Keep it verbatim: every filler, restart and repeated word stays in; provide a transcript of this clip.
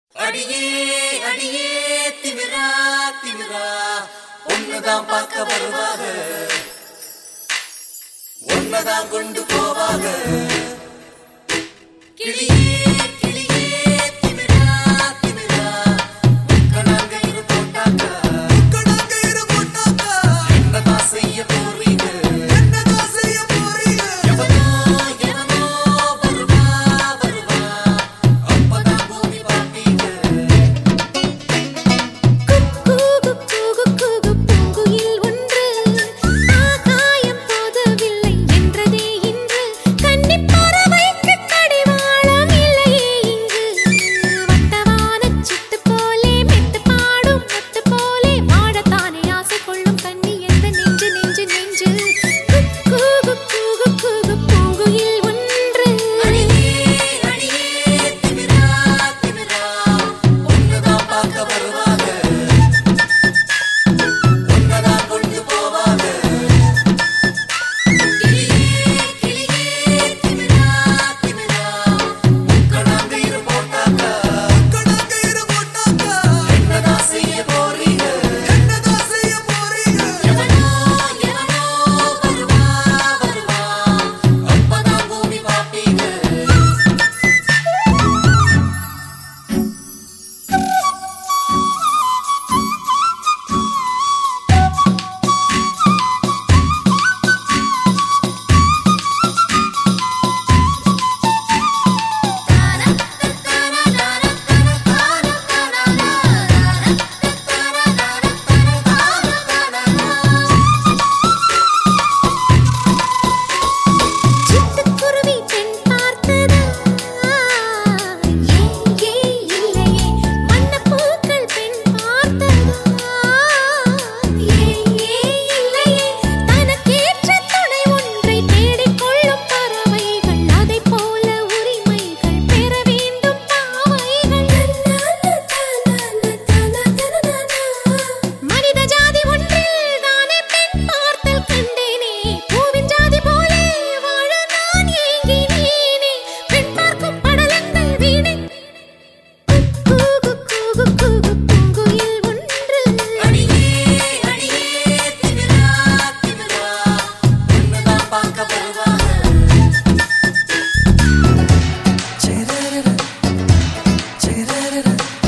அடியே அடியே திமிரா திமிரா ஒன்னுதான் பார்க்க வருவாக, ஒன்னதான் கொண்டு போவாக. கிளியே கிளியே திமிரா திமிரா உக்கணாங்கயிறு போட்டாக்கா, உக்கணாங்கயிறு போட்டாக்கா என்னதான் செய்ய போறீங்க, என்னதான் செய்ய போறீங்க. எவனோ எவனோ வருவா வருவா அப்பதான் பூமி பாப்பீங்க. குக்கு குக்கு குக்கு பூங்குயில் ஒன்று ஆகாயம் போதவில்லை என்றதே இன்று. கன்னிப் பறவைக்கு கடிவாளம் இல்லையே இங்கு. வட்டவானச் சிட்டு போலே மெட்டு பாடும் முத்து போலே வாழத்தானே ஆசை கொள்ளும் கன்னி எந்த நெஞ்சு நெஞ்சு நெஞ்சு. குக்கு குக்கு குக்கு பூங்குயில் ஒன்று அடியே அடியே திமிரா திமிரா ஒன்னுதான் பார்க்க வருவாங்க, ஒன்னதான் கொண்டு போவாங்க. கிளியே கிளியே திமிரா திமிரா உக்கணாங்கயிறு போட்டாக்கா, உக்கணாங்கயிறு போட்டாக்கா என்னதான் செய்ய போறீங்க, என்னதான் செய்ய போறீங்க. எவனோ எவனோ வருவா வருவா அப்பதான் பூமி பாப்பீங்க. சிட்டுக்குருவி பெண் பார்த்ததா ஏங்கே இல்லையே. வண்ணப்பூக்கள் பெண் பார்த்ததா ஏங்கே இல்லையே. தனக்கேற்ற துணை ஒன்றை தேடிக்கொள்ளும் பறவைகள், அதைப் போல உரிமைகள் பெற வேண்டும் பாவைகள். மனித ஜாதி ஒன்றில் தானே பெண் பார்த்தல் கண்டேனே. பூவின் ஜாதி போலே வாழ நான் ஏங்கினேனே. பெண் பார்க்கும் படலங்கள் வீணே. குக்கு குக்கு குக்கு பூங்குயில் ஒன்று அடியே அடியே திமிரா திமிரா ஒன்னுதான் பார்க்க வருவாங்க. சிரரர சிரரர